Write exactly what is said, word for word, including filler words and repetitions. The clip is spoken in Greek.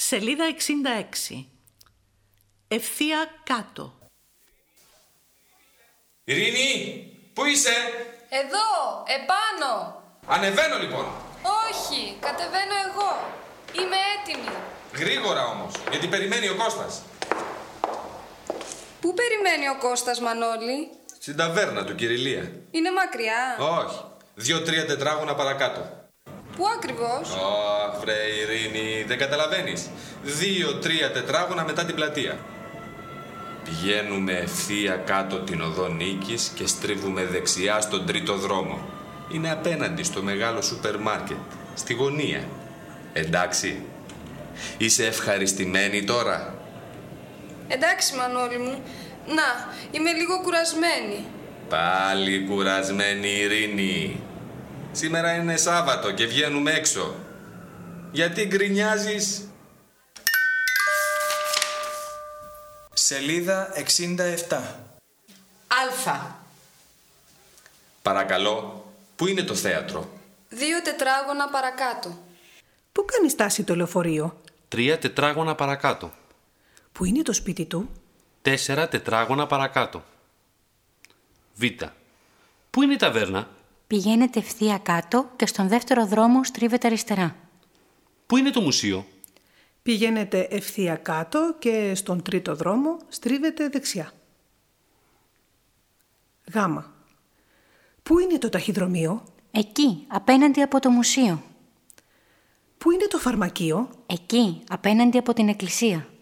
Σελίδα εξήντα έξι. Ευθεία κάτω. Ειρήνη, πού είσαι? Εδώ, επάνω. Ανεβαίνω λοιπόν. Όχι, κατεβαίνω εγώ. Είμαι έτοιμη. Γρήγορα όμως, γιατί περιμένει ο Κώστας. Πού περιμένει ο Κώστας, Μανώλη? Στην ταβέρνα του, Κυριλία. Είναι μακριά? Όχι, δύο-τρία τετράγωνα παρακάτω. Πού ακριβώς? Αχ, βρε Ειρήνη, δεν καταλαβαίνεις. Δύο-τρία τετράγωνα μετά την πλατεία. Πηγαίνουμε ευθεία κάτω την οδό Νίκης και στρίβουμε δεξιά στον τρίτο δρόμο. Είναι απέναντι στο μεγάλο σούπερ μάρκετ, στη γωνία. Εντάξει, είσαι ευχαριστημένη τώρα? Εντάξει, Μανώλη μου. Να, είμαι λίγο κουρασμένη. Πάλι κουρασμένη, Ειρήνη. Σήμερα είναι Σάββατο και βγαίνουμε έξω. Γιατί γκρινιάζεις? Σελίδα εξήντα επτά. Αλφα. Παρακαλώ, πού είναι το θέατρο? Δύο τετράγωνα παρακάτω. Πού κάνει στάση το λεωφορείο? Τρία τετράγωνα παρακάτω. Πού είναι το σπίτι του? Τέσσερα τετράγωνα παρακάτω. Β. Πού είναι η ταβέρνα? Πηγαίνετε ευθεία κάτω και στον δεύτερο δρόμο στρίβετε αριστερά. Πού είναι το μουσείο? Πηγαίνετε ευθεία κάτω και στον τρίτο δρόμο στρίβετε δεξιά. Γ. Πού είναι το ταχυδρομείο? Εκεί, απέναντι από το μουσείο. Πού είναι το φαρμακείο? Εκεί, απέναντι από την εκκλησία.